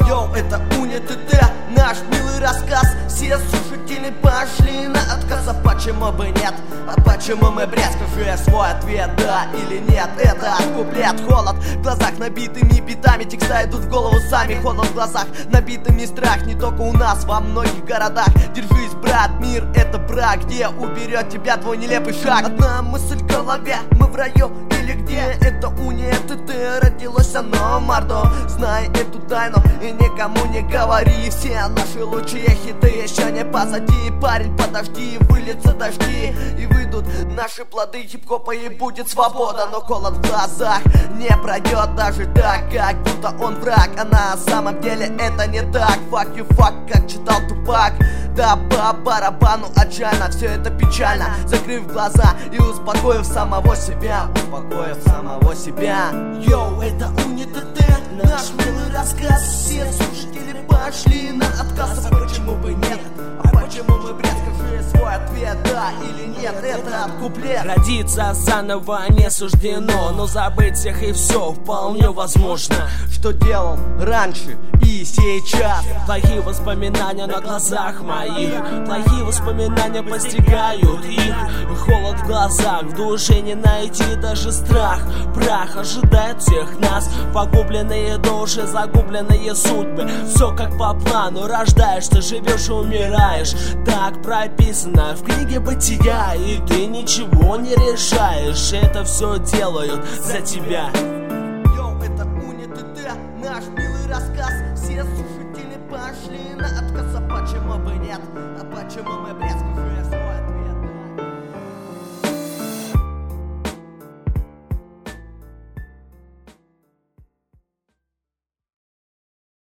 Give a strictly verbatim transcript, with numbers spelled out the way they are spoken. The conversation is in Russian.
Йоу, это УниТТ, наш милый рассказ. Все слушатели пошли на отказ. А почему бы нет? А почему мы бред? Скажи свой ответ, да или нет. Это куплет, холод в глазах набитыми битами. Текста идут в голову сами, холод в глазах набитыми страх. Не только у нас, во многих городах. Держись, брат, мир это брак, где уберет тебя твой нелепый шаг. Одна мысль в голове, мы в раю или где? Это УниТТ, родилось оно мордо. Знай эту тайну и никому не говори. Все наши лучшие хиты еще не позади. Парень, подожди, выльются дожди и выйдут наши плоды хип-хопа, и будет свобода. Но холод в глазах не пройдет даже так, как будто он враг. А на самом деле это не так. Fuck you fuck, как читал Тупак. Да по барабану отчаянно, все это печально. Закрыв глаза и успокоив самого себя. Успокоив самого себя. Йоу, это УниТТ, наш милый рассказ. Все слушатели пошли на отказ. А почему бы нет? А почему мы бред? Скажи свой ответ, да или нет. Это куплет. Родиться заново не суждено, но забыть всех и все вполне возможно. Что делал раньше и сейчас. Плохие воспоминания на глазах моих, плохие воспоминания постигают их. Холод в глазах, в душе не найти даже страх. Прах ожидает всех нас. Погубленные души, загубленные судьбы. Все как по плану, рождаешься, живешь и умираешь. Так прописано в книге бытия, и ты ничего не решаешь. Это все делают за тебя. Йоу, это УниТТ, наш милый рассказ. Все слушатели пошли на отказ. А почему бы нет? А почему мы бред? Скажи свой